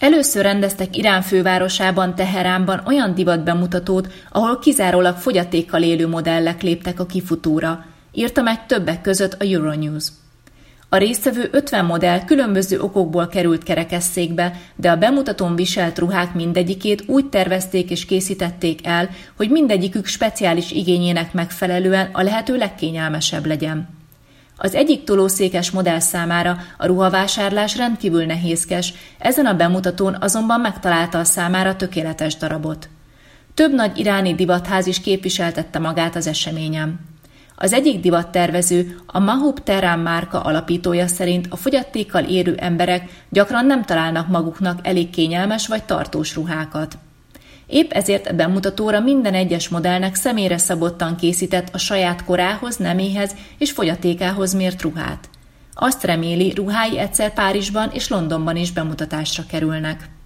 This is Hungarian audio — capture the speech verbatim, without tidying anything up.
Először rendeztek Irán fővárosában, Teheránban olyan divatbemutatót, ahol kizárólag fogyatékkal élő modellek léptek a kifutóra, írta meg többek között a Euronews. A résztvevő ötven modell különböző okokból került kerekesszékbe, de a bemutatón viselt ruhák mindegyikét úgy tervezték és készítették el, hogy mindegyikük speciális igényének megfelelően a lehető legkényelmesebb legyen. Az egyik tolószékes modell számára a ruhavásárlás rendkívül nehézkes, ezen a bemutatón azonban megtalálta a számára tökéletes darabot. Több nagy iráni divatház is képviseltette magát az eseményen. Az egyik divattervező, a Mahub Tehran márka alapítója szerint a fogyatékkal élő emberek gyakran nem találnak maguknak elég kényelmes vagy tartós ruhákat. Épp ezért a bemutatóra minden egyes modellnek személyre szabottan készített a saját korához, neméhez és fogyatékához mért ruhát. Azt reméli, ruhái egyszer Párizsban és Londonban is bemutatásra kerülnek.